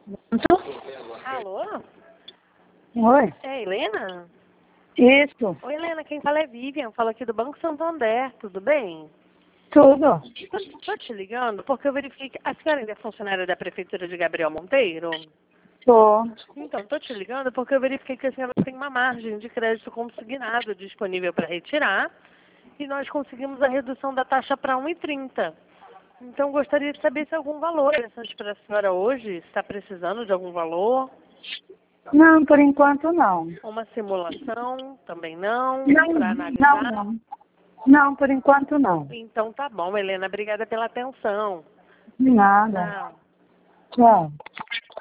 Alô? Oi? É a Helena? Isso, Oi, Helena, quem fala é Vivian, fala aqui do Banco Santander, tudo bem? tudo. Tô te ligando porque eu verifiquei que a senhora ainda é funcionária da Prefeitura de Gabriel Monteiro? Tô. Então, tô te ligando porque eu verifiquei que a senhora tem uma margem de crédito consignado disponível para retirar e nós conseguimos a redução da taxa para 1,30. Então, gostaria de saber se há algum valor interessante para a senhora hoje, se está precisando de algum valor. Não, por enquanto não. Uma simulação, também não, Não, para não, analisar. não. Não, por enquanto não. Então tá bom, Helena, obrigada pela atenção. Nada. Tchau. Tchau.